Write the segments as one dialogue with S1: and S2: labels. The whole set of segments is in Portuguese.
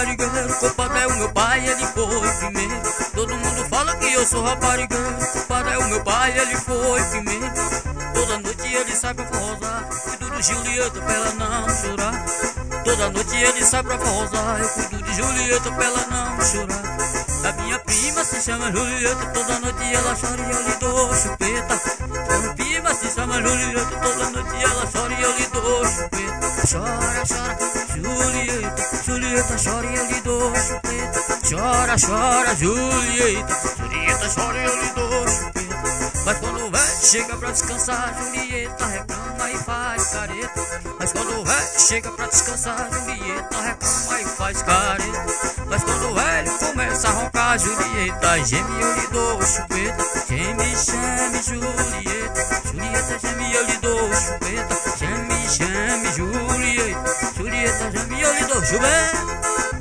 S1: raparigueiro, culpado é o meu pai, ele foi primeiro. Todo mundo fala que eu sou raparigueiro, culpado é o meu pai, ele foi primeiro. Toda noite ele sai pra forrosar, cuido de Julieta pra ela não chorar. Toda noite ele sai pra forrosar, eu cuido de Julieta pra ela não chorar. A minha prima se chama Julieta, toda noite ela chora e eu lhe dou chupeta. A minha prima se chama Julieta, toda noite ela chora e eu lhe dou chupeta. Chora, chora, Julieta, Julieta chora e eu lhe dou chupeta. Chora, chora, Julieta, Julieta chora e eu lhe dou chupeta. Mas quando o velho chega pra descansar, Julieta reclama e faz careta. Mas quando o velho chega pra descansar, Julieta reclama e faz careta. Mas quando o velho começa a roncar, Julieta geme e eu lhe dou chupeta. Geme, chame, Julieta, Julieta geme e eu lhe dou chupeta. Geme, chame, Julieta, Julieta geme e eu lhe dou chupeta.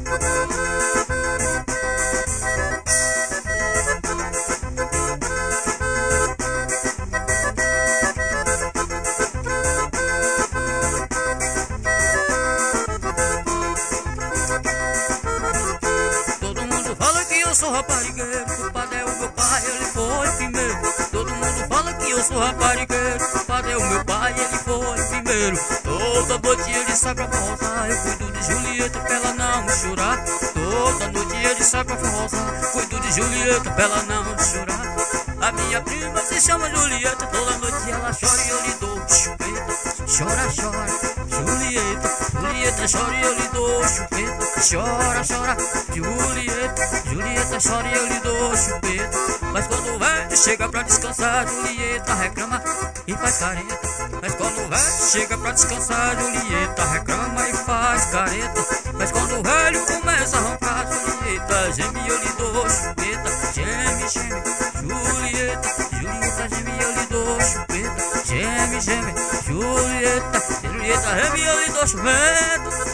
S1: Eu sou raparigueiro, culpado é o meu pai, ele foi primeiro. Todo mundo fala que eu sou raparigueiro, culpado é o meu pai, ele foi primeiro. Toda noite ele sai pra forrosar, eu cuido de Julieta pra ela não chorar. Toda noite ele sai pra forrosar, cuido de Julieta pra ela não chorar. A minha prima se chama Julieta, toda noite ela chora e eu lhe dou chupeta. Chora, chora, Julieta, Julieta chora e eu lhe dou chupeta. Chora, chora, Julieta, Julieta chora e eu lhe dou chupeta. Mas quando o velho chega pra descansar, Julieta reclama e faz careta. Mas quando o velho chega pra descansar, Julieta reclama e faz careta. Mas quando o velho começa a roncar, Julieta geme e eu lhe dou chupeta. Geme, geme, Julieta, Julieta geme e eu lhe dou chupeta. Geme, geme, Julieta, Julieta geme e eu lhe dou chupeta.